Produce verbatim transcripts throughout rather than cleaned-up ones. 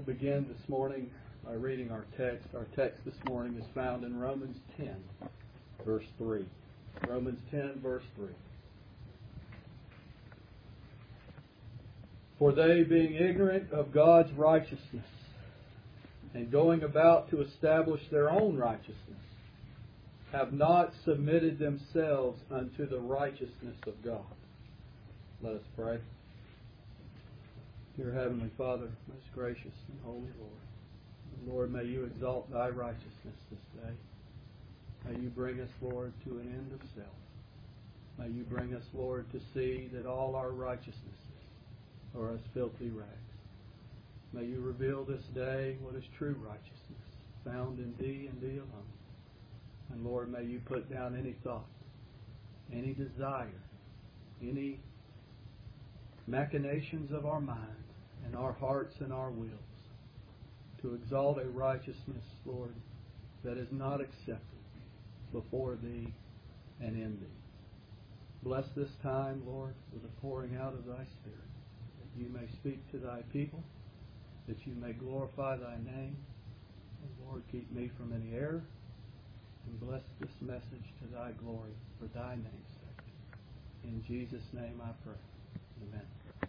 begin this morning by reading our text. Our text this morning is found in Romans ten, verse three. Romans ten, verse three. For they, being ignorant of God's righteousness, and going about to establish their own righteousness, have not submitted themselves unto the righteousness of God. Let us pray. Dear Heavenly Father, most gracious and holy Lord, Lord, may you exalt thy righteousness this day. May you bring us, Lord, to an end of self. May you bring us, Lord, to see that all our righteousnesses are as filthy rags. May you reveal this day what is true righteousness, found in thee and thee alone. And Lord, may you put down any thought, any desire, any machinations of our mind and our hearts and our wills to exalt a righteousness, Lord, that is not accepted before thee and in thee. Bless this time, Lord, with the pouring out of thy Spirit, that you may speak to thy people, that you may glorify thy name. And Lord, keep me from any error, and bless this message to thy glory for thy name's sake. In Jesus' name I pray. Amen.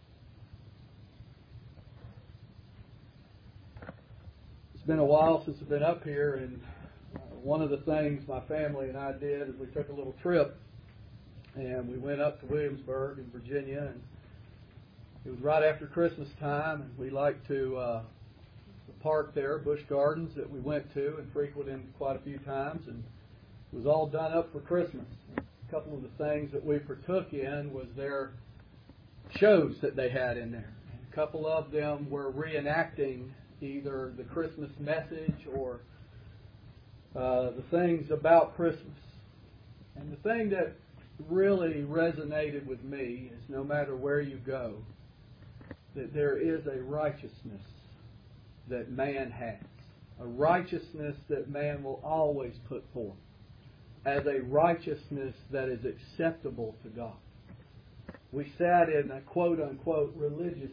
It's been a while since I've been up here, and uh, one of the things my family and I did is we took a little trip, and we went up to Williamsburg in Virginia, and it was right after Christmas time, and we liked to uh, the park there, Busch Gardens, that we went to and frequented quite a few times, and it was all done up for Christmas. A couple of the things that we partook in was their shows that they had in there. And a couple of them were reenacting either the Christmas message or uh, the things about Christmas. And the thing that really resonated with me is no matter where you go, that there is a righteousness that man has, a righteousness that man will always put forth as a righteousness that is acceptable to God. We sat in a quote-unquote religious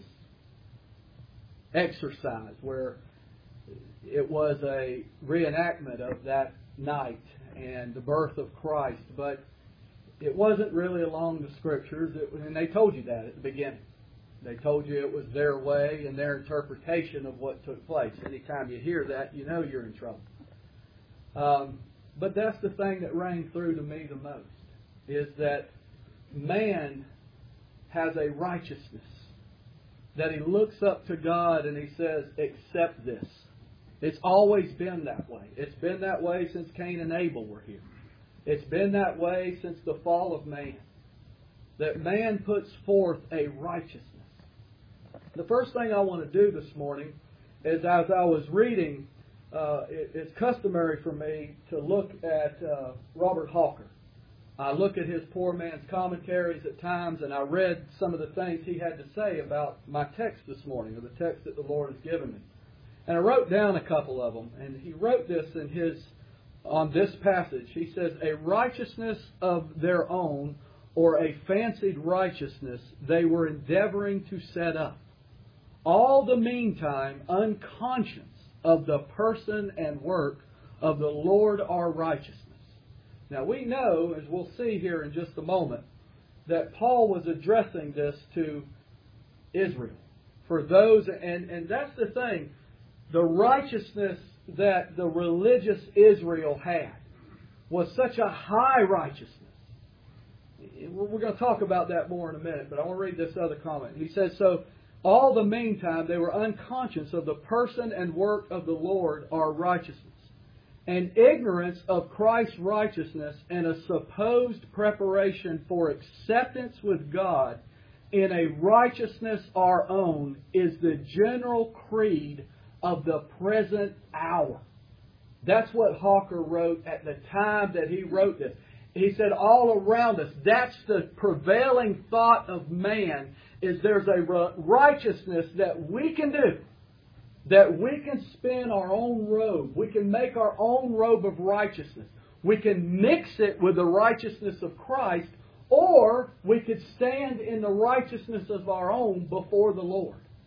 exercise where it was a reenactment of that night and the birth of Christ, but it wasn't really along the Scriptures, it, and they told you that at the beginning. They told you it was their way and their interpretation of what took place. Anytime you hear that, you know you're in trouble. Um, but that's the thing that rang through to me the most, is that man has a righteousness, that he looks up to God and he says, accept this. It's always been that way. It's been that way since Cain and Abel were here. It's been that way since the fall of man, that man puts forth a righteousness. The first thing I want to do this morning is, as I was reading, uh, it, it's customary for me to look at uh, Robert Hawker. I look at his Poor Man's Commentaries at times, and I read some of the things he had to say about my text this morning, or the text that the Lord has given me. And I wrote down a couple of them, and he wrote this in his, on this passage. He says, a righteousness of their own, or a fancied righteousness, they were endeavoring to set up, all the meantime unconscious of the person and work of the Lord our righteousness. Now we know, as we'll see here in just a moment, that Paul was addressing this to Israel. For those, and, and that's the thing, the righteousness that the religious Israel had was such a high righteousness. We're going to talk about that more in a minute, but I want to read this other comment. He says, so all the meantime they were unconscious of the person and work of the Lord our righteousness, and ignorance of Christ's righteousness, and a supposed preparation for acceptance with God in a righteousness our own is the general creed of the present hour. That's what Hawker wrote at the time that he wrote this. He said all around us, that's the prevailing thought of man, is there's a righteousness that we can do, that we can spin our own robe. We can make our own robe of righteousness. We can mix it with the righteousness of Christ, or we could stand in the righteousness of our own before the Lord.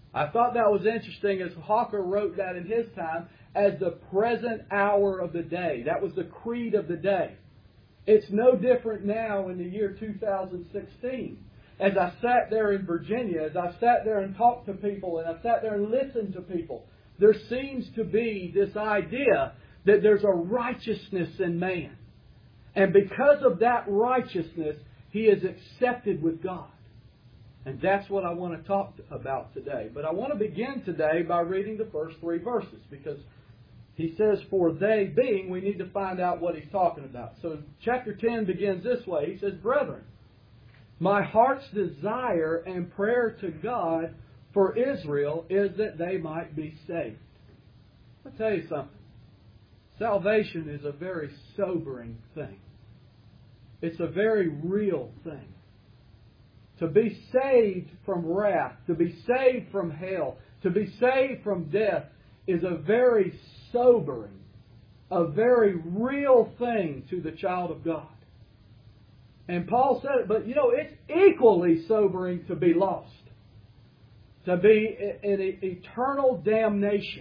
I thought that was interesting as Hawker wrote that in his time as the present hour of the day. That was the creed of the day. It's no different now in the year two thousand sixteen. As I sat there in Virginia, as I sat there and talked to people, and I sat there and listened to people, there seems to be this idea that there's a righteousness in man. And because of that righteousness, he is accepted with God. And that's what I want to talk about today. But I want to begin today by reading the first three verses, because he says, for they being, we need to find out what he's talking about. So chapter ten begins this way. He says, brethren, my heart's desire and prayer to God for Israel is that they might be saved. I'll tell you something. Salvation is a very sobering thing. It's a very real thing. To be saved from wrath, to be saved from hell, to be saved from death is a very sobering, a very real thing to the child of God. And Paul said it, but you know, it's equally sobering to be lost. To be in eternal damnation.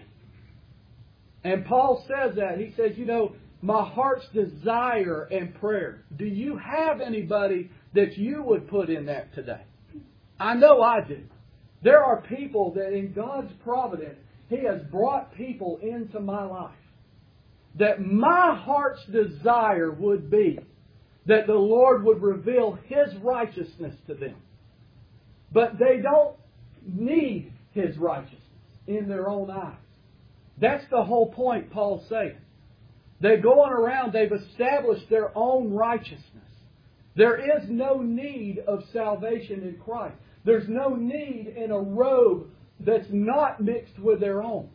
And Paul says that. He says, you know, my heart's desire and prayer. Do you have anybody that you would put in that today? I know I do. There are people that in God's providence, He has brought people into my life that my heart's desire would be that the Lord would reveal His righteousness to them. But they don't need His righteousness in their own eyes. That's the whole point Paul's saying. They're going around, they've established their own righteousness. There is no need of salvation in Christ. There's no need in a robe that's not mixed with their own.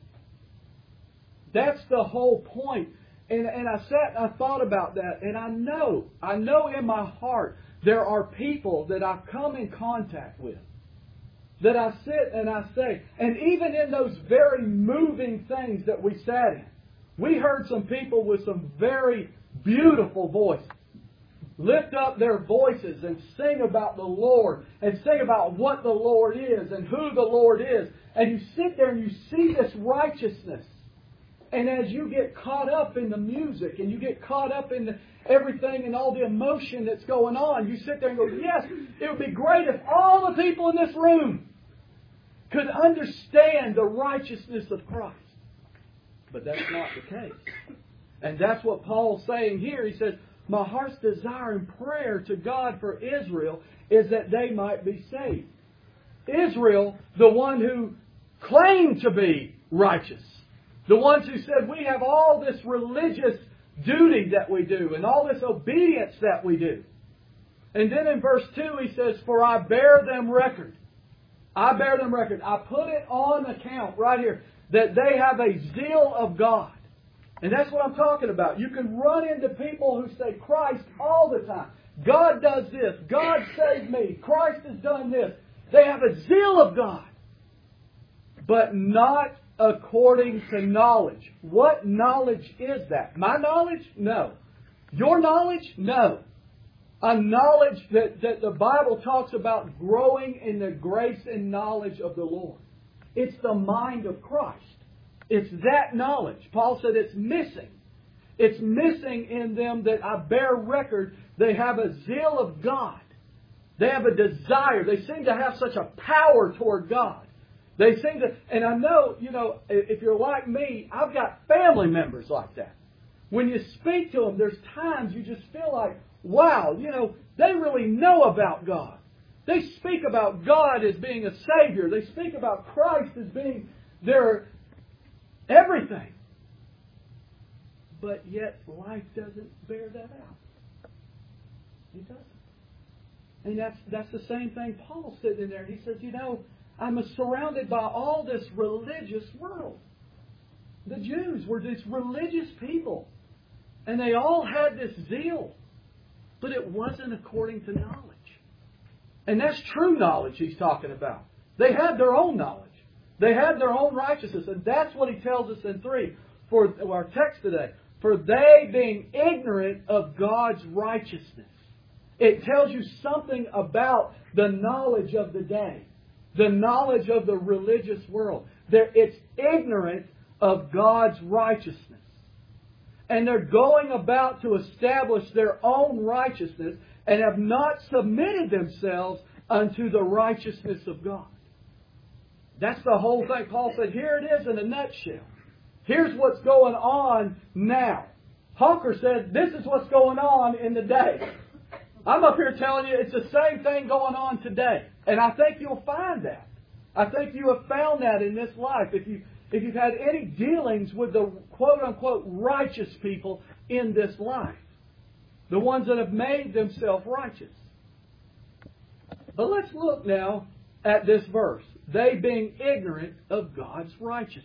That's the whole point. And, and I sat and I thought about that, and I know, I know in my heart there are people that I come in contact with, that I sit and I say, and even in those very moving things that we sat in, we heard some people with some very beautiful voices lift up their voices and sing about the Lord and sing about what the Lord is and who the Lord is. And you sit there and you see this righteousness. And as you get caught up in the music and you get caught up in the, everything and all the emotion that's going on, you sit there and go, yes, it would be great if all the people in this room could understand the righteousness of Christ. But that's not the case. And that's what Paul's saying here. He says, my heart's desire and prayer to God for Israel is that they might be saved. Israel, the one who claimed to be righteous. The ones who said, we have all this religious duty that we do and all this obedience that we do. And then in verse two he says, for I bear them record. I bear them record. I put it on account right here that they have a zeal of God. And that's what I'm talking about. You can run into people who say Christ all the time. God does this. God saved me. Christ has done this. They have a zeal of God. But not according to knowledge. What knowledge is that? My knowledge? No. Your knowledge? No. A knowledge that, that the Bible talks about growing in the grace and knowledge of the Lord. It's the mind of Christ. It's that knowledge. Paul said it's missing. It's missing in them that I bear record. They have a zeal of God. They have a desire. They seem to have such a power toward God. They seem to, and I know, you know, if you're like me, I've got family members like that. When you speak to them, there's times you just feel like, wow, you know, they really know about God. They speak about God as being a Savior. They speak about Christ as being their everything. But yet life doesn't bear that out. It doesn't. And that's that's the same thing Paul's sitting in there. He says, you know, I'm surrounded by all this religious world. The Jews were these religious people. And they all had this zeal. But it wasn't according to knowledge. And that's true knowledge he's talking about. They had their own knowledge. They had their own righteousness. And that's what he tells us in three for our text today. For they being ignorant of God's righteousness. It tells you something about the knowledge of the day. the knowledge of the religious world. They're, it's ignorant of God's righteousness. And they're going about to establish their own righteousness and have not submitted themselves unto the righteousness of God. That's the whole thing. Paul said, here it is in a nutshell. Here's what's going on now. Honker said, this is what's going on in the day. I'm up here telling you it's the same thing going on today. And I think you'll find that. I think you have found that in this life. If you If you've had any dealings with the quote-unquote righteous people in this life. The ones that have made themselves righteous. But let's look now at this verse. They being ignorant of God's righteousness.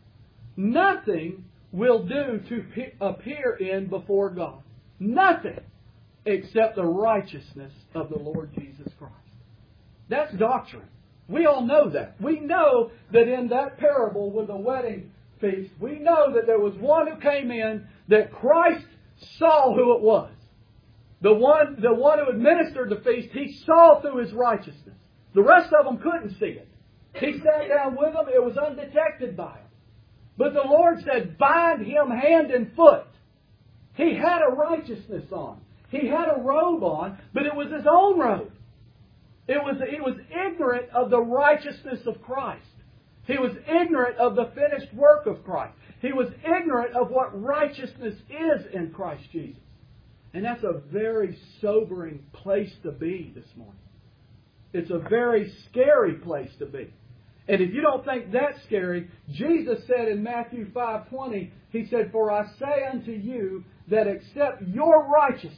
Nothing will do to appear in before God. Nothing except the righteousness of the Lord Jesus Christ. That's doctrine. We all know that. We know that in that parable with the wedding feast, we know that there was one who came in that Christ saw who it was. The one, the one who administered the feast, He saw through His righteousness. The rest of them couldn't see it. He sat down with them. It was undetected by them. But the Lord said, bind him hand and foot. He had a righteousness on. He had a robe on, but it was his own robe. It was, he was ignorant of the righteousness of Christ. He was ignorant of the finished work of Christ. He was ignorant of what righteousness is in Christ Jesus. And that's a very sobering place to be this morning. It's a very scary place to be. And if you don't think that's scary, Jesus said in Matthew five twenty, He said, for I say unto you that except your righteousness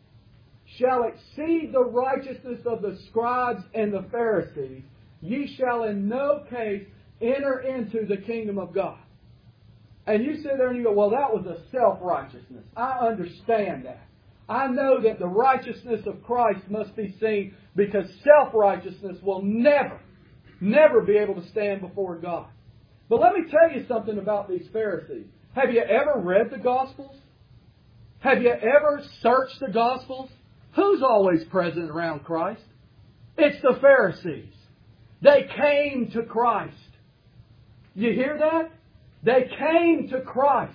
shall exceed the righteousness of the scribes and the Pharisees, ye shall in no case enter into the kingdom of God. And you sit there and you go, well, that was a self-righteousness. I understand that. I know that the righteousness of Christ must be seen because self-righteousness will never, never be able to stand before God. But let me tell you something about these Pharisees. Have you ever read the Gospels? Have you ever searched the Gospels? Who's always present around Christ? It's the Pharisees. They came to Christ. You hear that? They came to Christ.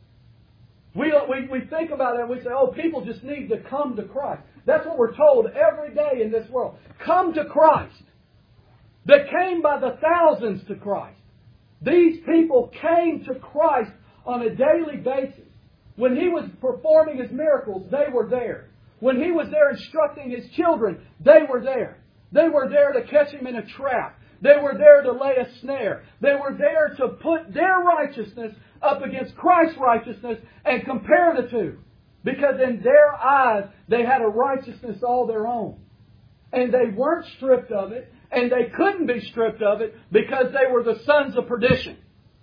We, we, we think about it and we say, oh, people just need to come to Christ. That's what we're told every day in this world. Come to Christ. They came by the thousands to Christ. These people came to Christ on a daily basis. When He was performing His miracles, they were there. When He was there instructing His children, they were there. They were there to catch Him in a trap. They were there to lay a snare. They were there to put their righteousness up against Christ's righteousness and compare the two. Because in their eyes, they had a righteousness all their own. And they weren't stripped of it. And they couldn't be stripped of it because they were the sons of perdition.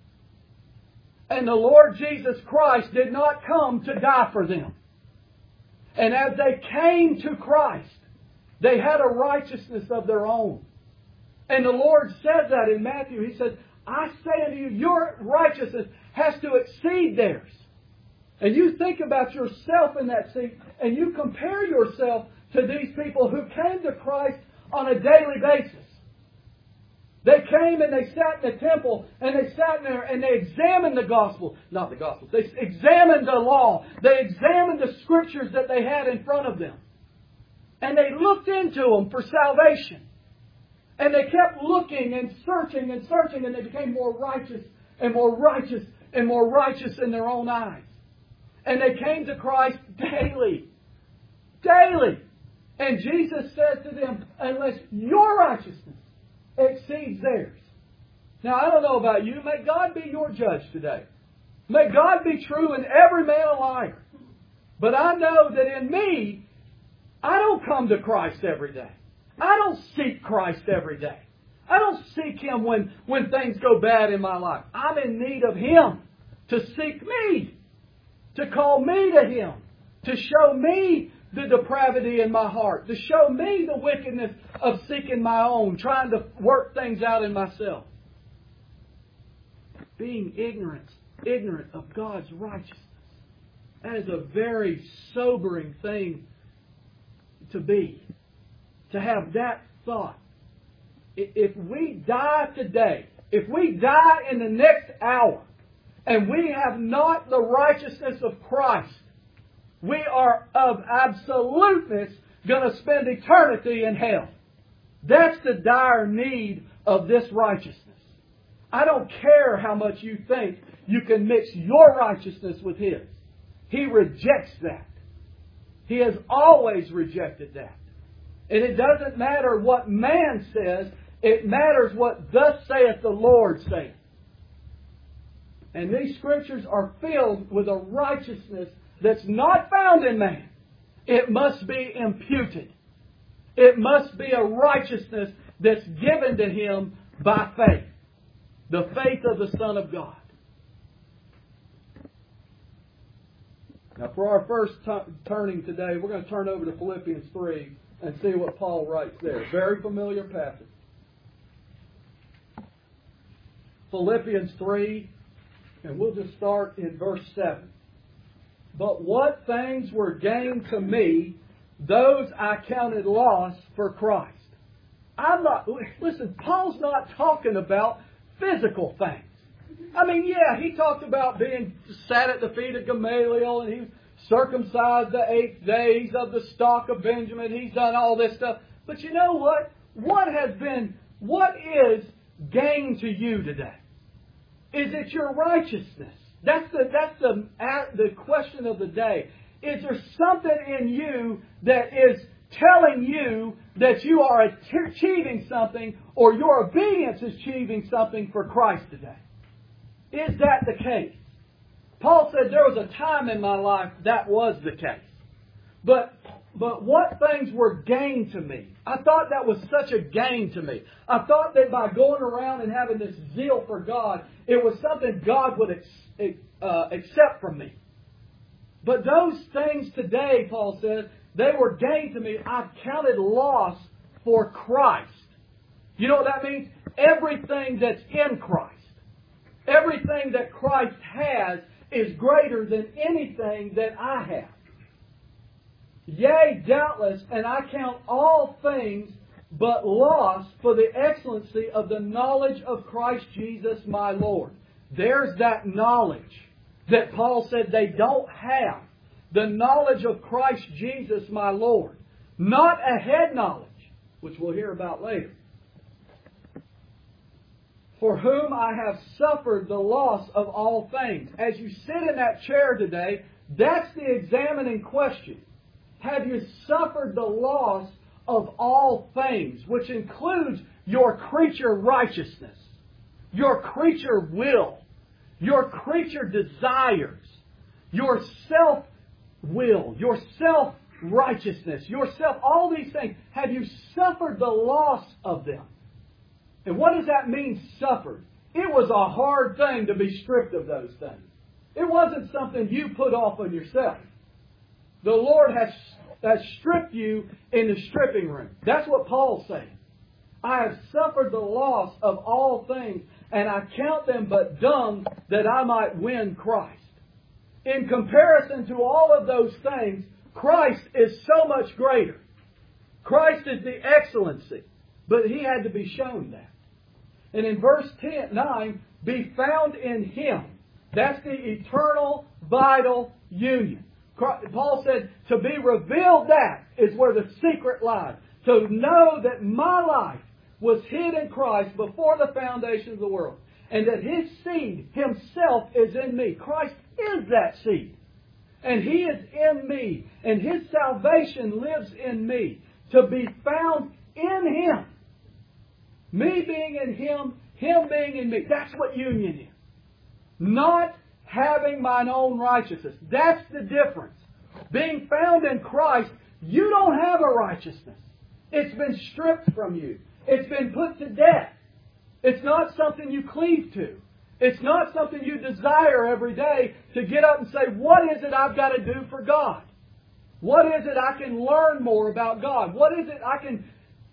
And the Lord Jesus Christ did not come to die for them. And as they came to Christ, they had a righteousness of their own. And the Lord said that in Matthew. He said, I say unto you, your righteousness has to exceed theirs. And you think about yourself in that seat, and you compare yourself to these people who came to Christ on a daily basis. They came and they sat in the temple, and they sat in there and they examined the gospel. Not the gospel. They examined the law. They examined the scriptures that they had in front of them. And they looked into them for salvation. And they kept looking and searching and searching, and they became more righteous and more righteous and more righteous in their own eyes. And they came to Christ daily. Daily. And Jesus said to them, unless your righteousness exceeds theirs. Now, I don't know about you. May God be your judge today. May God be true and every man a liar. But I know that in me, I don't come to Christ every day. I don't seek Christ every day. I don't seek Him when, when things go bad in my life. I'm in need of Him to seek me, to call me to Him, to show me the depravity in my heart, to show me the wickedness of seeking my own, trying to work things out in myself. Being ignorant, ignorant of God's righteousness. That is a very sobering thing to be. To have that thought. if we die today, if we die in the next hour, and we have not the righteousness of Christ, we are of absoluteness going to spend eternity in hell. That's the dire need of this righteousness. I don't care how much you think you can mix your righteousness with His. He rejects that. He has always rejected that. And it doesn't matter what man says, it matters what thus saith the Lord saith. And these Scriptures are filled with a righteousness that's not found in man. It must be imputed. It must be a righteousness that's given to him by faith. The faith of the Son of God. Now for our first t- turning today, we're going to turn over to Philippians three and see what Paul writes there. Very familiar passage. Philippians three, and we'll just start in verse seven. But what things were gained to me, those I counted loss for Christ. I'm not, listen, Paul's not talking about physical things. I mean, yeah, he talked about being sat at the feet of Gamaliel and he circumcised the eighth days of the stock of Benjamin. He's done all this stuff. But you know what? What has been, what is gain to you today? Is it your righteousness? That's the that's the the question of the day. Is there something in you that is telling you that you are achieving something, or your obedience is achieving something for Christ today? Is that the case? Paul said there was a time in my life that was the case. But but what things were gain to me? I thought that was such a gain to me. I thought that by going around and having this zeal for God, it was something God would ex- uh, accept from me. But those things today, Paul says, they were gain to me. I've counted loss for Christ. You know what that means? Everything that's in Christ. Everything that Christ has is greater than anything that I have. Yea, doubtless, and I count all things but loss for the excellency of the knowledge of Christ Jesus my Lord. There's that knowledge that Paul said they don't have. The knowledge of Christ Jesus my Lord. Not a head knowledge, which we'll hear about later. For whom I have suffered the loss of all things. As you sit in that chair today, that's the examining question. Have you suffered the loss of all things, which includes your creature righteousness, your creature will, your creature desires, your self-will, your self-righteousness, yourself, all these things. Have you suffered the loss of them? And what does that mean, suffered? It was a hard thing to be stripped of those things. It wasn't something you put off on yourself. The Lord has, has stripped you in the stripping room. That's what Paul's saying. I have suffered the loss of all things, and I count them but dung that I might win Christ. In comparison to all of those things, Christ is so much greater. Christ is the excellency. But He had to be shown that. And in verse ten, nine, be found in Him. That's the eternal, vital union. Paul said, to be revealed, that is where the secret lies. To know that my life was hid in Christ before the foundation of the world. And that His seed Himself is in me. Christ is that seed. And He is in me. And His salvation lives in me. To be found in Him. Me being in Him, Him being in me. That's what union is. Not having mine own righteousness. That's the difference. Being found in Christ, you don't have a righteousness. It's been stripped from you. It's been put to death. It's not something you cleave to. It's not something you desire every day to get up and say, what is it I've got to do for God? What is it I can learn more about God? What is it I can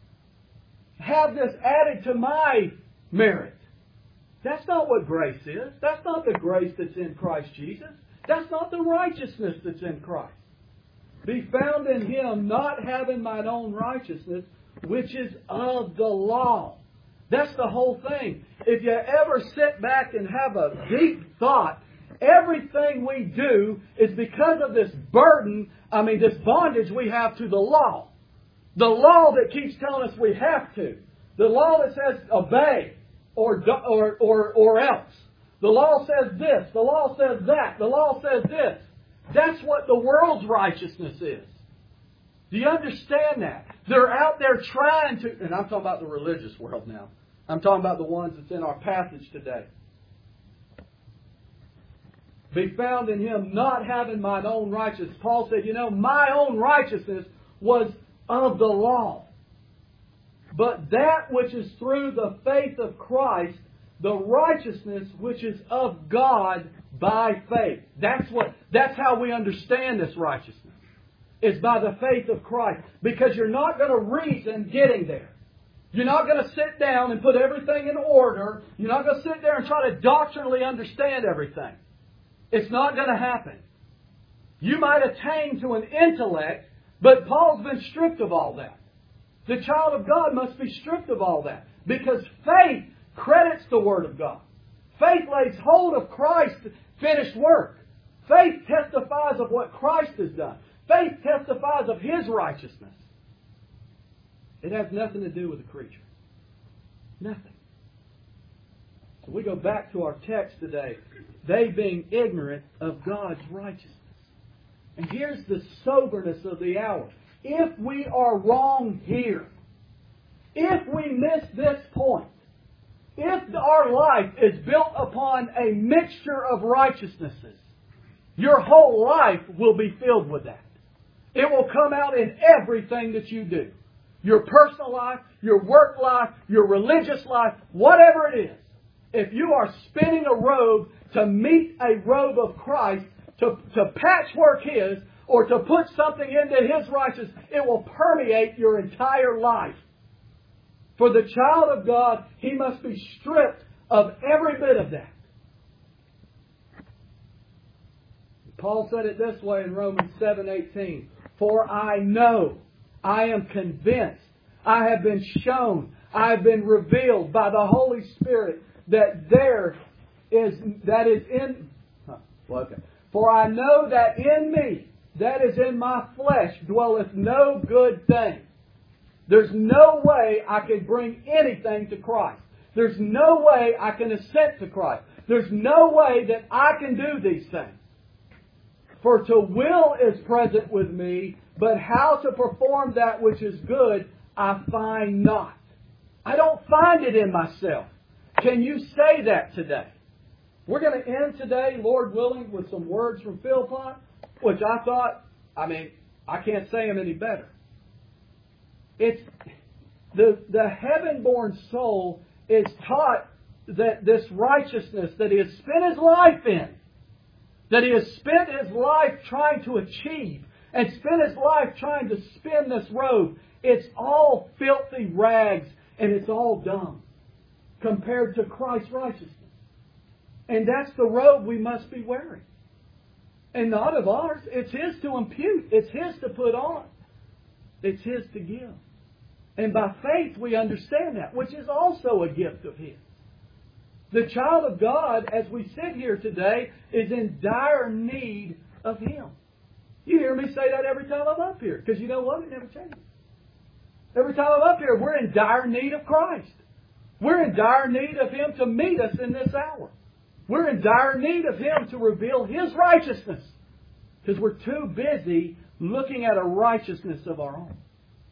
have this added to my merit? That's not what grace is. That's not the grace that's in Christ Jesus. That's not the righteousness that's in Christ. Be found in Him, not having mine own righteousness, which is of the law. That's the whole thing. If you ever sit back and have a deep thought, everything we do is because of this burden, I mean this bondage we have to the law. The law that keeps telling us we have to. The law that says obey or, or, or, or else. The law says this. The law says that. The law says this. That's what the world's righteousness is. Do you understand that? They're out there trying to, and I'm talking about the religious world now. I'm talking about the ones that's in our passage today. Be found in Him, not having mine own righteousness. Paul said, you know, my own righteousness was of the law. But that which is through the faith of Christ, the righteousness which is of God by faith. That's what. That's how we understand this righteousness. It's by the faith of Christ. Because you're not going to reason getting there. You're not going to sit down and put everything in order. You're not going to sit there and try to doctrinally understand everything. It's not going to happen. You might attain to an intellect, but Paul's been stripped of all that. The child of God must be stripped of all that. Because faith credits the Word of God. Faith lays hold of Christ's finished work. Faith testifies of what Christ has done. Faith testifies of His righteousness. It has nothing to do with the creature. Nothing. So we go back to our text today. They being ignorant of God's righteousness. And here's the soberness of the hour. If we are wrong here, if we miss this point, if our life is built upon a mixture of righteousnesses, your whole life will be filled with that. It will come out in everything that you do. Your personal life, your work life, your religious life, whatever it is. If you are spinning a robe to meet a robe of Christ, to, to patchwork His, or to put something into His righteousness, it will permeate your entire life. For the child of God, he must be stripped of every bit of that. Paul said it this way in Romans seven eighteen. For I know, I am convinced, I have been shown, I have been revealed by the Holy Spirit that there is, that is in, huh, well, okay. For I know that in me, that is in my flesh, dwelleth no good thing. There's no way I can bring anything to Christ. There's no way I can assent to Christ. There's no way that I can do these things. For to will is present with me, but how to perform that which is good, I find not. I don't find it in myself. Can you say that today? We're going to end today, Lord willing, with some words from Philpott, which I thought, I mean, I can't say them any better. It's the, the heaven-born soul is taught that this righteousness that he has spent his life in, that he has spent his life trying to achieve, and spent his life trying to spin this robe, it's all filthy rags and it's all dung compared to Christ's righteousness. And that's the robe we must be wearing. And not of ours. It's His to impute. It's His to put on. It's His to give. And by faith we understand that, which is also a gift of His. The child of God, as we sit here today, is in dire need of Him. You hear me say that every time I'm up here. Because you know what? It never changes. Every time I'm up here, we're in dire need of Christ. We're in dire need of Him to meet us in this hour. We're in dire need of Him to reveal His righteousness. Because we're too busy looking at a righteousness of our own.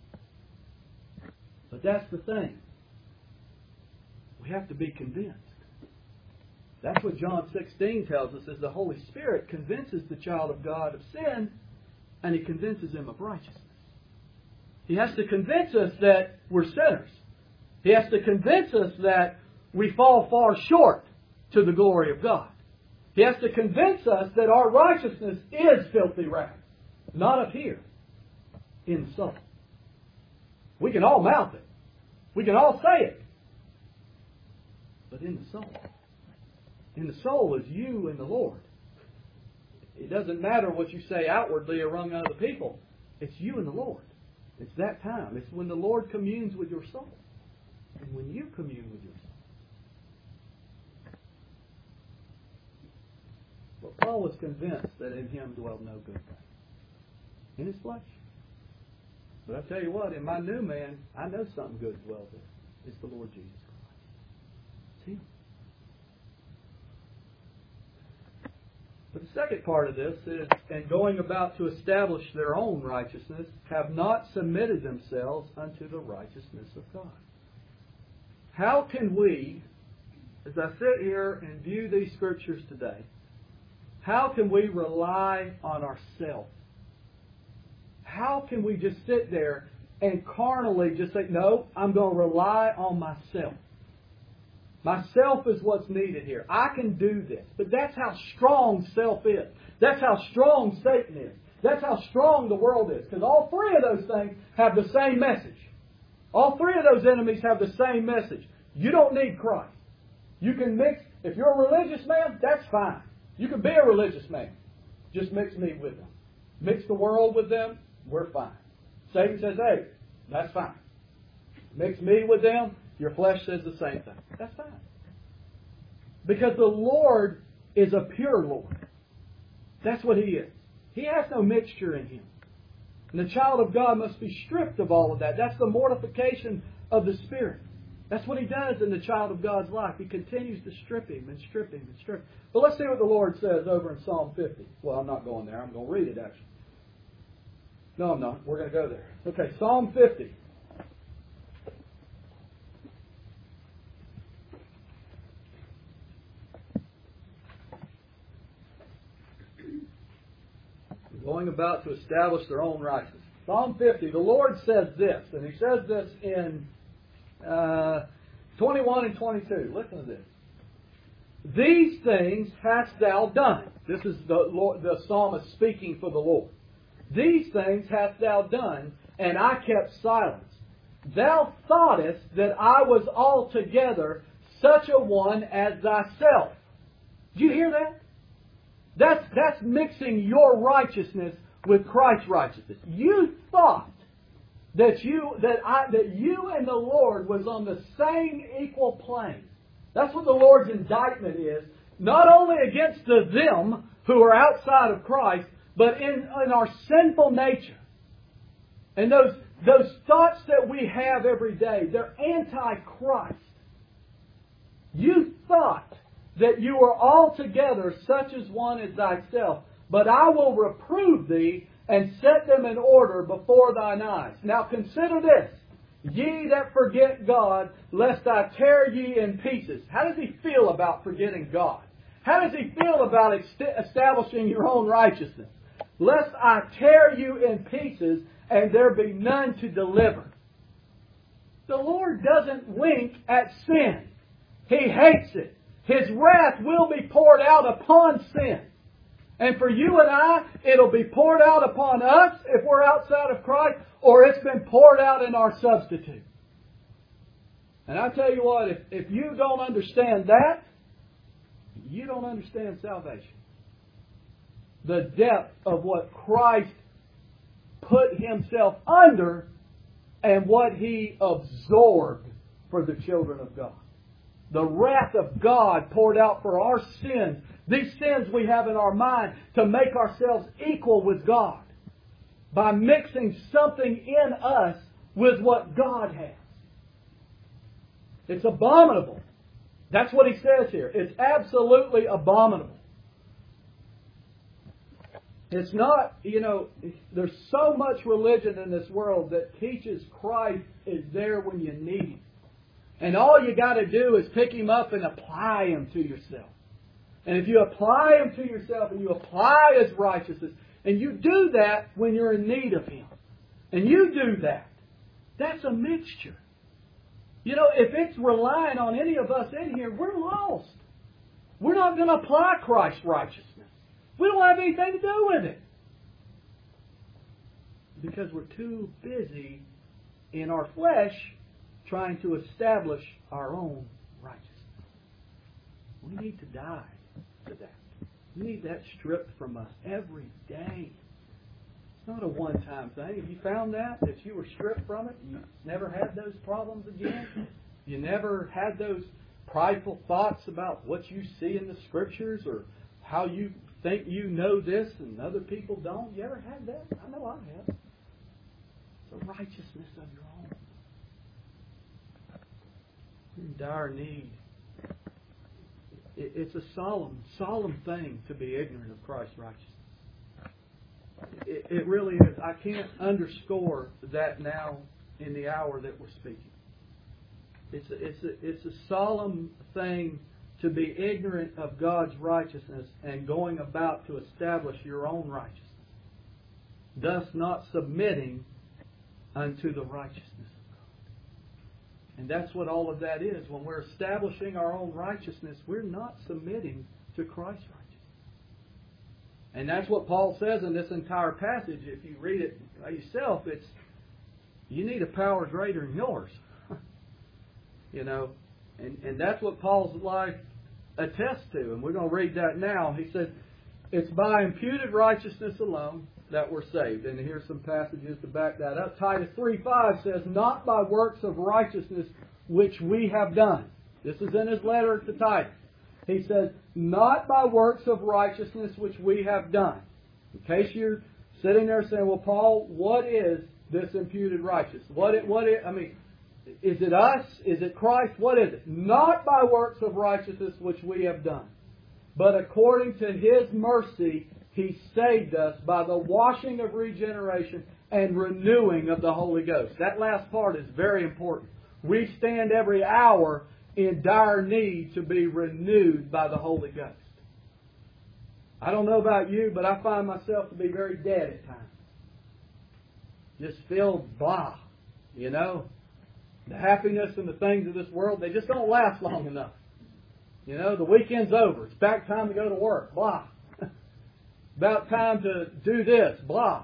But that's the thing. We have to be convinced. That's what John sixteen tells us, is the Holy Spirit convinces the child of God of sin, and He convinces him of righteousness. He has to convince us that we're sinners. He has to convince us that we fall far short to the glory of God. He has to convince us that our righteousness is filthy rags, not of here, in the soul. We can all mouth it. We can all say it. But in the soul. In the soul is you and the Lord. It doesn't matter what you say outwardly or among other people. It's you and the Lord. It's that time. It's when the Lord communes with your soul. and when you commune with your soul. But Paul was convinced that in him dwelled no good thing. In his flesh. But I tell you what, in my new man, I know something good dwells there. It's the Lord Jesus Christ. It's Him. But the second part of this is, and going about to establish their own righteousness, have not submitted themselves unto the righteousness of God. How can we, as I sit here and view these scriptures today, how can we rely on ourselves? How can we just sit there and carnally just say, no, I'm going to rely on myself. Myself is what's needed here. I can do this. But that's how strong self is. That's how strong Satan is. That's how strong the world is. Because all three of those things have the same message. All three of those enemies have the same message. You don't need Christ. You can mix, if you're a religious man, that's fine. You can be a religious man. Just mix me with them. Mix the world with them, we're fine. Satan says, hey, that's fine. Mix me with them, your flesh says the same thing. That's fine. Because the Lord is a pure Lord. That's what He is. He has no mixture in Him. And the child of God must be stripped of all of that. That's the mortification of the Spirit. That's what He does in the child of God's life. He continues to strip him and strip him and strip him. But let's see what the Lord says over in Psalm fifty. Well, I'm not going there. I'm going to read it, actually. No, I'm not. We're going to go there. Okay, Psalm fifty. Going about to establish their own righteousness. Psalm fifty, the Lord says this, and He says this in uh, twenty-one and twenty-two. Listen to this. These things hast thou done. This is the, Lord, the psalmist speaking for the Lord. These things hast thou done, and I kept silence. Thou thoughtest that I was altogether such a one as thyself. Do you hear that? That's, that's mixing your righteousness with Christ's righteousness. You thought that you that I that you and the Lord was on the same equal plane. That's what the Lord's indictment is, not only against the them who are outside of Christ, but in, in our sinful nature. And those, those thoughts that we have every day, they're anti-Christ. You thought that you were altogether such as one as thyself, but I will reprove thee and set them in order before thine eyes. Now consider this. Ye that forget God, lest I tear ye in pieces. How does He feel about forgetting God? How does He feel about est- establishing your own righteousness? Lest I tear you in pieces, and there be none to deliver. The Lord doesn't wink at sin. He hates it. His wrath will be poured out upon sin. And for you and I, it'll be poured out upon us if we're outside of Christ, or it's been poured out in our substitute. And I tell you what, if, if you don't understand that, you don't understand salvation. The depth of what Christ put Himself under and what He absorbed for the children of God. The wrath of God poured out for our sins. These sins we have in our mind to make ourselves equal with God. By mixing something in us with what God has. It's abominable. That's what He says here. It's absolutely abominable. It's not, you know, there's so much religion in this world that teaches Christ is there when you need Him. And all you got to do is pick Him up and apply Him to yourself. And if you apply Him to yourself and you apply His righteousness, and you do that when you're in need of Him, and you do that, that's a mixture. You know, if it's relying on any of us in here, we're lost. We're not going to apply Christ's righteousness. We don't have anything to do with it. Because we're too busy in our flesh trying to establish our own righteousness. We need to die to that. We need that stripped from us every day. It's not a one-time thing. Have you found that? That you were stripped from it? You never had those problems again? You never had those prideful thoughts about what you see in the Scriptures or how you think you know this and other people don't? You ever had that? I know I have. It's a righteousness of your own. You're in dire need. It's a solemn, solemn thing to be ignorant of Christ's righteousness. It, it really is. I can't underscore that now in the hour that we're speaking. It's a, it's a, it's a solemn thing to be ignorant of God's righteousness and going about to establish your own righteousness, thus not submitting unto the righteousness of God. And that's what all of that is. When we're establishing our own righteousness, we're not submitting to Christ's righteousness. And that's what Paul says in this entire passage. If you read it by yourself, it's you need a power greater than yours. You know, and, and that's what Paul's life attests to. And we're going to read that now. He said, it's by imputed righteousness alone that we're saved. And here's some passages to back that up. Titus three five says, not by works of righteousness which we have done. This is in his letter to Titus. He says, not by works of righteousness which we have done. In case you're sitting there saying, well, Paul, what is this imputed righteousness? What it, what it, I mean, is it us? Is it Christ? What is it? Not by works of righteousness which we have done, but according to His mercy, He saved us by the washing of regeneration and renewing of the Holy Ghost. That last part is very important. We stand every hour in dire need to be renewed by the Holy Ghost. I don't know about you, but I find myself to be very dead at times. Just feel blah, you know. The happiness and the things of this world, they just don't last long enough. You know, the weekend's over. It's back time to go to work. Blah. About time to do this. Blah.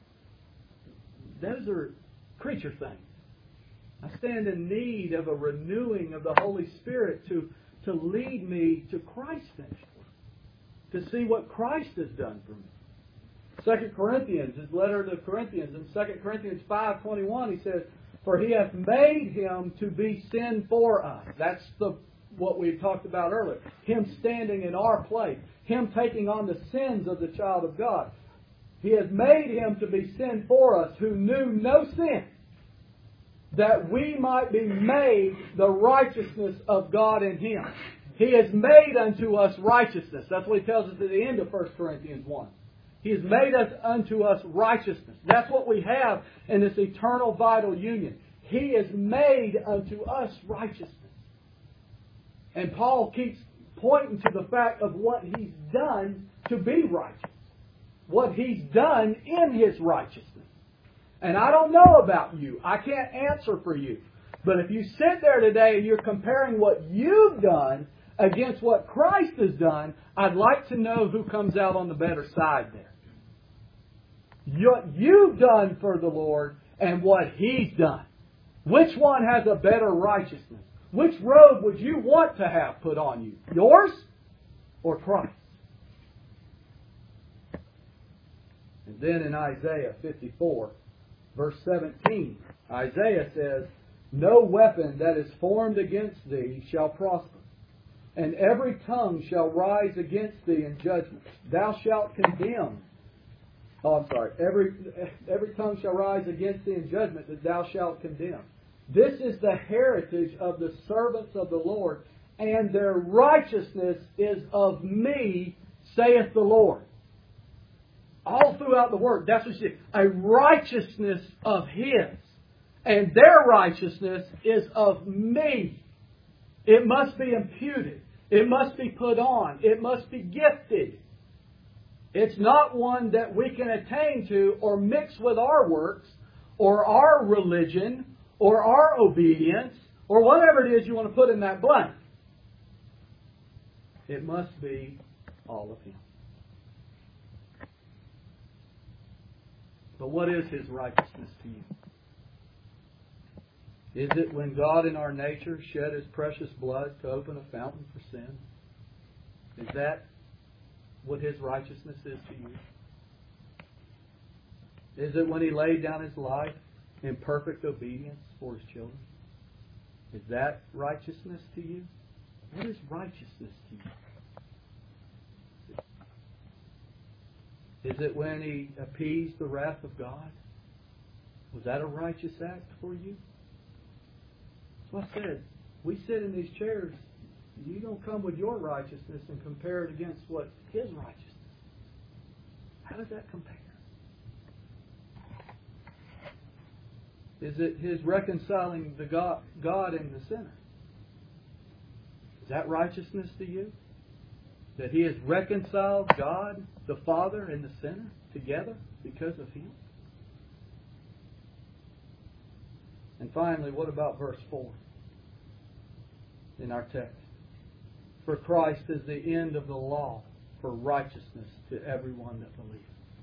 Those are creature things. I stand in need of a renewing of the Holy Spirit to, to lead me to Christ's finished work. To see what Christ has done for me. Second Corinthians, his letter to the Corinthians, in Second Corinthians five twenty-one, he says, for He hath made Him to be sin for us. That's the what we talked about earlier. Him standing in our place. Him taking on the sins of the child of God. He has made Him to be sin for us who knew no sin, that we might be made the righteousness of God in Him. He has made unto us righteousness. That's what He tells us at the end of First Corinthians one. He has made us unto us righteousness. That's what we have in this eternal vital union. He has made unto us righteousness. And Paul keeps pointing to the fact of what He's done to be righteous. What He's done in His righteousness. And I don't know about you. I can't answer for you. But if you sit there today and you're comparing what you've done against what Christ has done, I'd like to know who comes out on the better side there. What you've done for the Lord and what He's done. Which one has a better righteousness? Which robe would you want to have put on you? Yours or Christ? And then in Isaiah fifty-four, verse seventeen, Isaiah says, no weapon that is formed against thee shall prosper, and every tongue shall rise against thee in judgment. Thou shalt condemn. Oh, I'm sorry. Every, every tongue shall rise against thee in judgment that thou shalt condemn. This is the heritage of the servants of the Lord, and their righteousness is of me, saith the Lord. All throughout the Word, that's what you see. A righteousness of His. And their righteousness is of me. It must be imputed. It must be put on. It must be gifted. It's not one that we can attain to or mix with our works or our religion or our obedience or whatever it is you want to put in that blank. It must be all of Him. But what is His righteousness to you? Is it when God in our nature shed His precious blood to open a fountain for sin? Is that what His righteousness is to you? Is it when He laid down His life in perfect obedience for His children? Is that righteousness to you? What is righteousness to you? Is it when He appeased the wrath of God? Was that a righteous act for you? That's what I said. We sit in these chairs. You don't come with your righteousness and compare it against what His righteousness. How does that compare? Is it His reconciling the God, God and the sinner? Is that righteousness to you? That He has reconciled God, the Father, and the sinner together because of Him? And finally, what about verse four in our text? For Christ is the end of the law for righteousness to everyone that believes.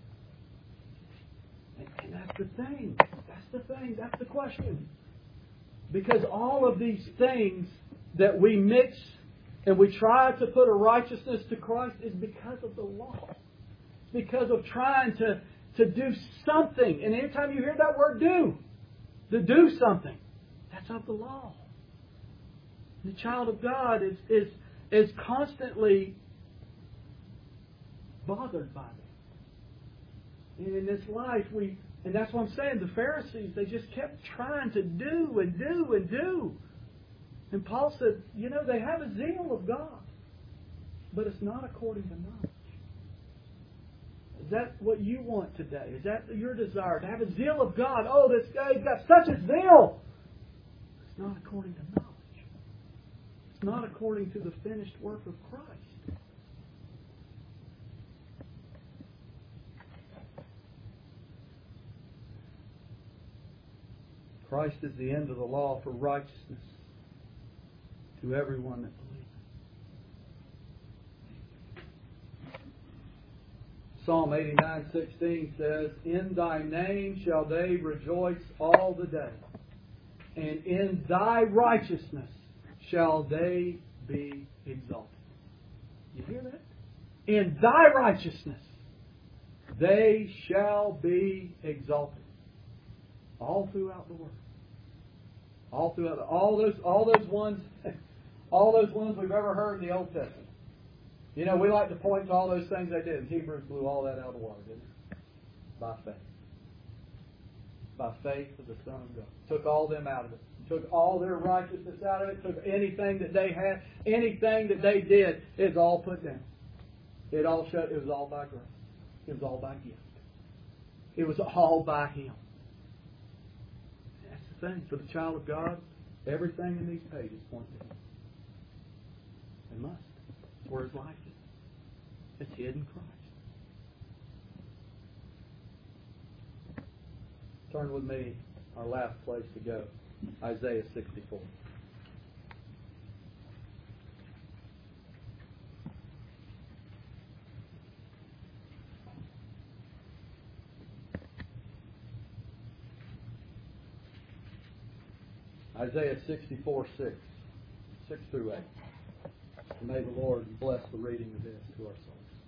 And, and that's the thing. That's the thing. That's the question. Because all of these things that we mix and we try to put a righteousness to Christ is because of the law. It's because of trying to, to do something. And anytime you hear that word do, to do something, that's of the law. The child of God is, is, is constantly bothered by that. And in this life, we, and that's what I'm saying, the Pharisees, they just kept trying to do and do and do. And Paul said, you know, they have a zeal of God, but it's not according to knowledge. Is that what you want today? Is that your desire, to have a zeal of God? Oh, this guy's got such a zeal. It's not according to knowledge. It's not according to the finished work of Christ. Christ is the end of the law for righteousness to everyone that believes. Psalm eighty-nine sixteen says, in Thy name shall they rejoice all the day, and in Thy righteousness shall they be exalted. You hear that? In Thy righteousness they shall be exalted. All throughout the world. All throughout the, all those all those ones all those ones we've ever heard in the Old Testament. You know, we like to point to all those things they did. And Hebrews blew all that out of the water, didn't it? By faith. By faith of the Son of God. Took all them out of it. Took all their righteousness out of it. Took anything that they had, anything that they did, is all put down. It all showed, it was all by grace. It was all by gift. It was all by Him. That's the thing. For the child of God, everything in these pages point to Him. They must. That's where His life is. It's hid in Christ. Turn with me, our last place to go, Isaiah sixty-four. Isaiah sixty-four six. six through eight. May the Lord bless the reading of this to our souls.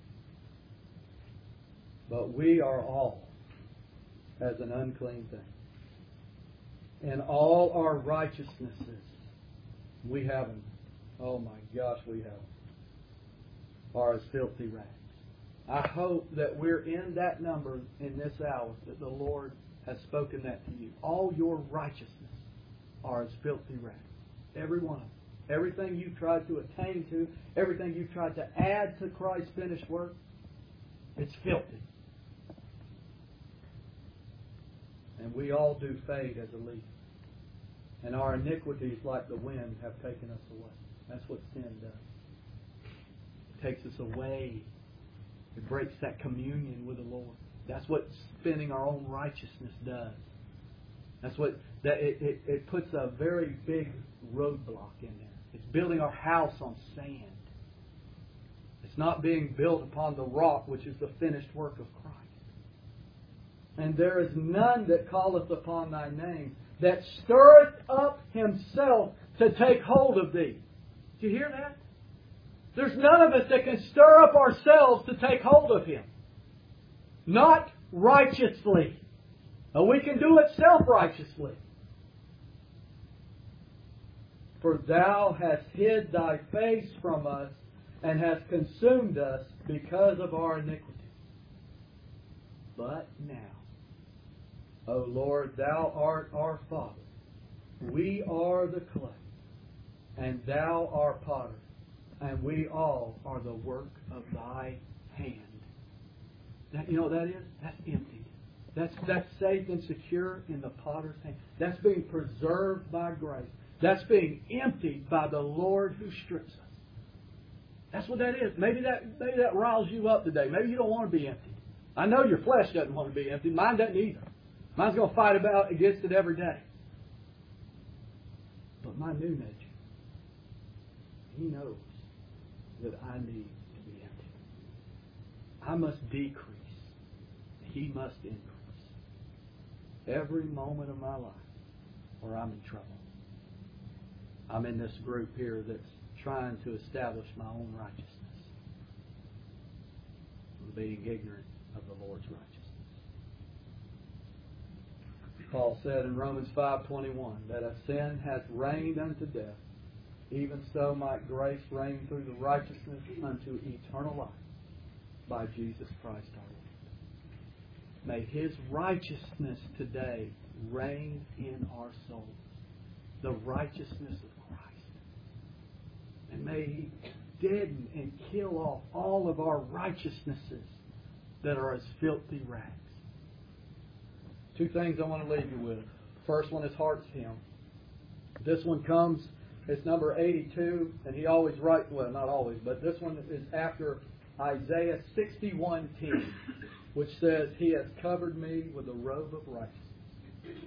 But we are all as an unclean thing. And all our righteousnesses, we have them. Oh my gosh, we have them. Are as filthy rags. I hope that we're in that number in this hour, that the Lord has spoken that to you. All your righteousness are as filthy rags. Every one of them. Everything you've tried to attain to, everything you've tried to add to Christ's finished work, it's filthy. And we all do fade as a leaf. And our iniquities, like the wind, have taken us away. That's what sin does. It takes us away. It breaks that communion with the Lord. That's what spending our own righteousness does. That's what that it, it, it puts a very big roadblock in there. It's building our house on sand. It's not being built upon the rock, which is the finished work of Christ. And there is none that calleth upon Thy name, that stirreth up himself to take hold of Thee. Do you hear that? There's none of us that can stir up ourselves to take hold of Him. Not righteously. Now, we can do it self-righteously. For thou hast hid thy face from us, and hast consumed us because of our iniquity. But now, O Lord, thou art our Father. We are the clay, and thou art potter, and we all are the work of thy hand. That, you know what that is? That's emptied. That's, that's safe and secure in the potter's hand. That's being preserved by grace. That's being emptied by the Lord who strips us. That's what that is. Maybe that, maybe that riles you up today. Maybe you don't want to be emptied. I know your flesh doesn't want to be emptied. Mine doesn't either. Mine's going to fight about against it every day. But my new nature, He knows that I need to be emptied. I must decrease. He must increase. Every moment of my life where I'm in trouble. I'm in this group here that's trying to establish my own righteousness. Being ignorant of the Lord's righteousness. Paul said in Romans five twenty-one that a sin hath reigned unto death, even so might grace reign through the righteousness unto eternal life by Jesus Christ our Lord. May His righteousness today reign in our souls, the righteousness of Christ. And may He deaden and kill off all of our righteousnesses that are as filthy rags. Two things I want to leave you with. First one is Heart's Hymn. This one comes, it's number eighty-two, and he always writes, well, not always, but this one is after Isaiah sixty-one ten, which says, He has covered me with a robe of righteousness.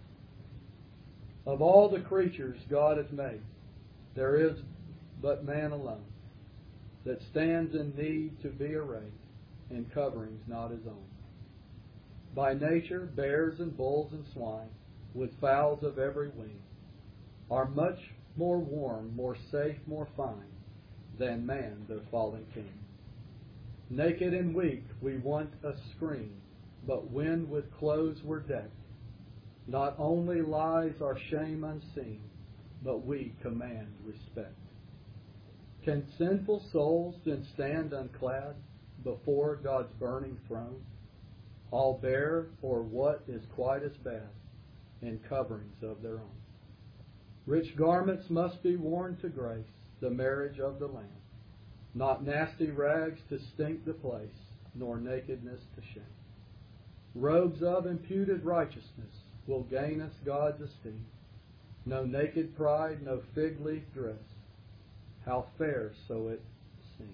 Of all the creatures God has made, there is but man alone that stands in need to be arrayed in coverings not his own. By nature, bears and bulls and swine, with fowls of every wing, are much more warm, more safe, more fine, than man, their fallen king. Naked and weak, we want a screen, but when with clothes we're decked, not only lies our shame unseen, but we command respect. Can sinful souls then stand unclad before God's burning throne, all bare, or what is quite as bad, in coverings of their own? Rich garments must be worn to grace the marriage of the Lamb, not nasty rags to stink the place, nor nakedness to shame. Robes of imputed righteousness will gain us God's esteem. No naked pride, no fig leaf dress, how fair so it seems.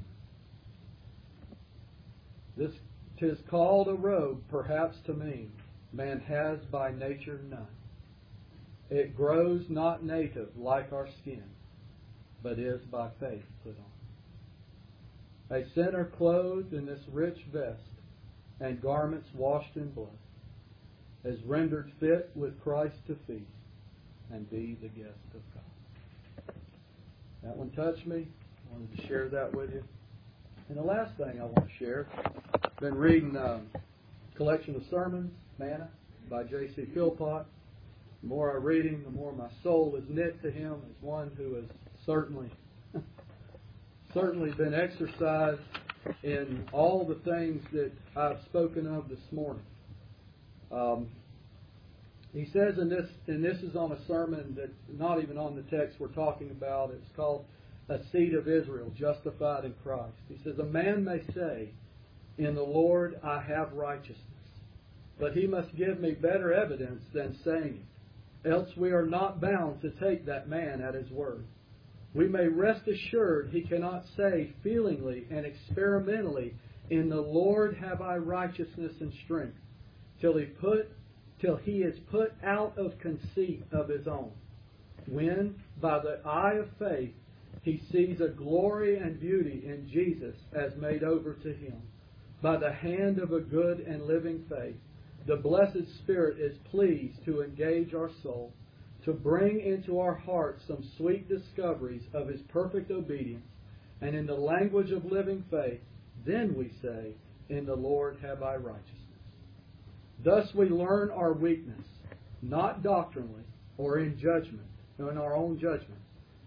This 'tis called a robe, perhaps to mean man has by nature none. It grows not native like our skin, but is by faith put on. A sinner clothed in this rich vest, and garments washed in blood, is rendered fit with Christ to feast, and be the guest of God. That one touched me. I wanted to share that with you. And the last thing I want to share, I've been reading um, a collection of sermons, Manna, by J C Philpott. The more I read him, the more my soul is knit to him as one who has certainly, certainly been exercised in all the things that I've spoken of this morning. Um, he says in this, and this is on a sermon that's not even on the text we're talking about. It's called A Seed of Israel, Justified in Christ. He says, a man may say, in the Lord I have righteousness, but he must give me better evidence than saying it, else we are not bound to take that man at his word. We may rest assured he cannot say feelingly and experimentally, in the Lord have I righteousness and strength, till he put till he is put out of conceit of his own, when by the eye of faith he sees a glory and beauty in Jesus as made over to him. By the hand of a good and living faith, the blessed Spirit is pleased to engage our soul, to bring into our hearts some sweet discoveries of His perfect obedience, and in the language of living faith, then we say, in the Lord have I righteousness. Thus we learn our weakness, not doctrinally or in judgment, or in our own judgment,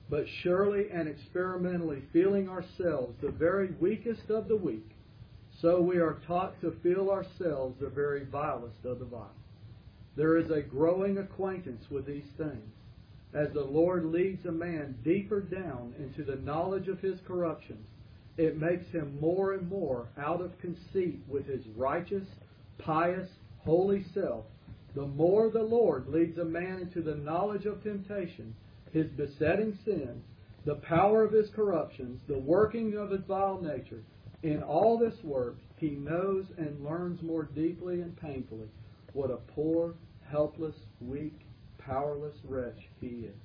but surely and experimentally feeling ourselves the very weakest of the weak, so we are taught to feel ourselves the very vilest of the vile. There is a growing acquaintance with these things, as the Lord leads a man deeper down into the knowledge of his corruptions. It makes him more and more out of conceit with his righteous, pious, holy self. The more the Lord leads a man into the knowledge of temptation, his besetting sins, the power of his corruptions, the working of his vile nature, in all this work he knows and learns more deeply and painfully what a poor, helpless, weak, powerless wretch he is.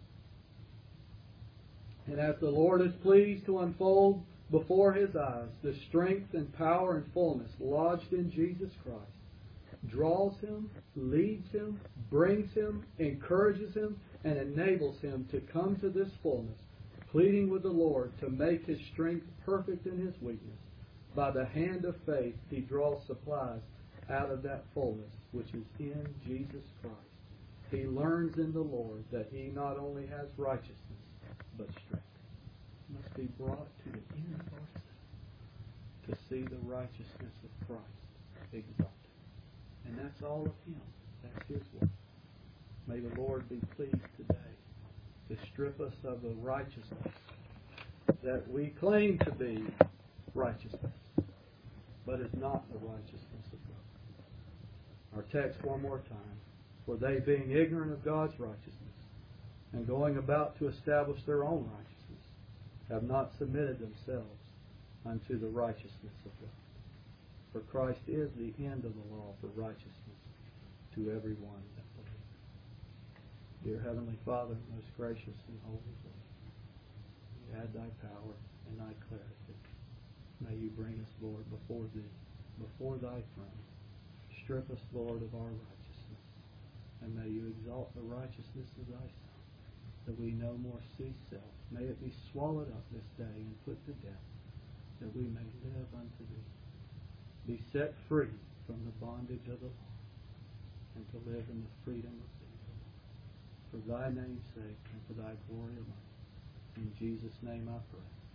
And as the Lord is pleased to unfold before his eyes the strength and power and fullness lodged in Jesus Christ, draws him, leads him, brings him, encourages him, and enables him to come to this fullness, pleading with the Lord to make his strength perfect in his weakness. By the hand of faith he draws supplies out of that fullness which is in Jesus Christ. He learns in the Lord that he not only has righteousness, but strength. Must be brought to the end of ourselves to see the righteousness of Christ exalted. And that's all of him. That's his work. May the Lord be pleased today to strip us of the righteousness that we claim to be righteousness, but is not the righteousness of God. Our text one more time. For they, being ignorant of God's righteousness, and going about to establish their own righteousness, have not submitted themselves unto the righteousness of God. For Christ is the end of the law for righteousness to every one that believes. Dear Heavenly Father, most gracious and holy Lord, we add thy power and thy clarity. May you bring us, Lord, before thee, before thy throne. Strip us, Lord, of our righteousness. And may you exalt the righteousness of thy Son, that we no more see self. May it be swallowed up this day and put to death, that we may live unto thee. Be set free from the bondage of the law, and to live in the freedom of thee, Lord. For thy name's sake and for thy glory alone. In Jesus' name I pray.